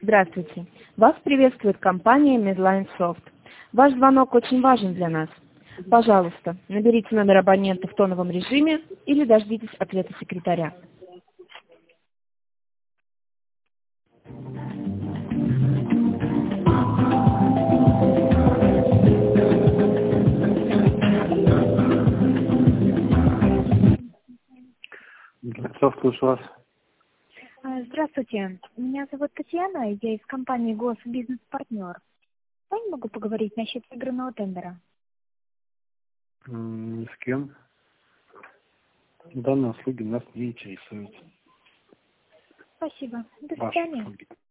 Здравствуйте. Вас приветствует компания Medline Soft. Ваш звонок очень важен для нас. Пожалуйста, наберите номер абонента в тоновом режиме или дождитесь ответа секретаря. Здравствуйте, слушаю вас. Здравствуйте, меня зовут Татьяна, я из компании ГОС Бизнес-партнер. С вами могу поговорить насчет выигранного тендера? Ни с кем. Данные услуги нас не интересуют. Спасибо. До Ваши свидания. услуги.